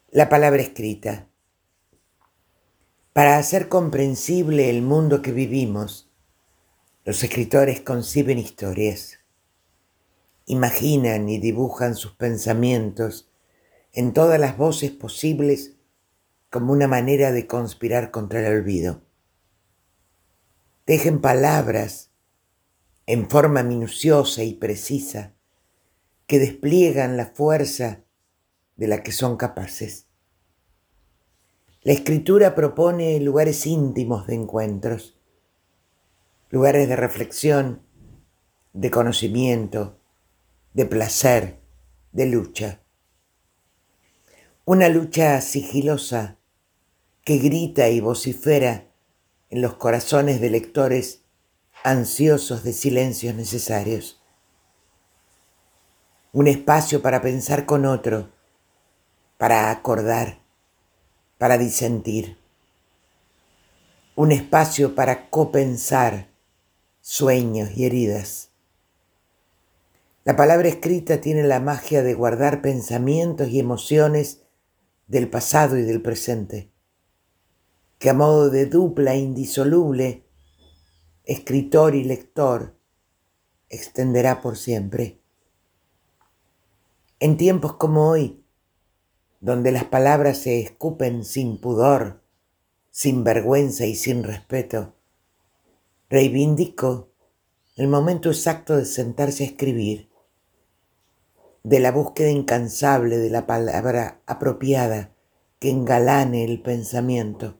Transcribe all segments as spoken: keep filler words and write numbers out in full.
La palabra escrita. Para hacer comprensible el mundo que vivimos, los escritores conciben historias, imaginan y dibujan sus pensamientos en todas las voces posibles como una manera de conspirar contra el olvido. Tejen palabras en forma minuciosa y precisa que despliegan la fuerza de la que son capaces. La escritura propone lugares íntimos de encuentros, lugares de reflexión, de conocimiento, de placer, de lucha. Una lucha sigilosa que grita y vocifera en los corazones de lectores ansiosos de silencios necesarios. Un espacio para pensar con otro, para acordar, para disentir. Un espacio para copensar sueños y heridas. La palabra escrita tiene la magia de guardar pensamientos y emociones del pasado y del presente, que a modo de dupla indisoluble, escritor y lector, extenderá por siempre. En tiempos como hoy, donde las palabras se escupen sin pudor, sin vergüenza y sin respeto, reivindico el momento exacto de sentarse a escribir, de la búsqueda incansable de la palabra apropiada que engalane el pensamiento.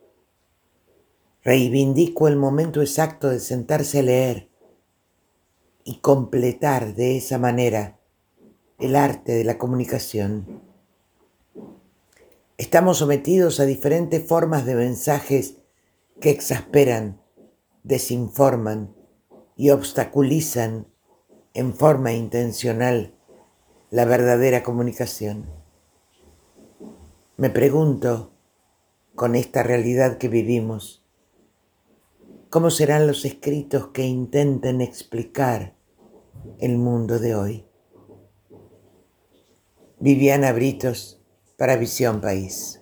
Reivindico el momento exacto de sentarse a leer y completar de esa manera el arte de la comunicación. Estamos sometidos a diferentes formas de mensajes que exasperan, desinforman y obstaculizan en forma intencional la verdadera comunicación. Me pregunto, con esta realidad que vivimos, ¿cómo serán los escritos que intenten explicar el mundo de hoy? Viviana Britos, para Visión País.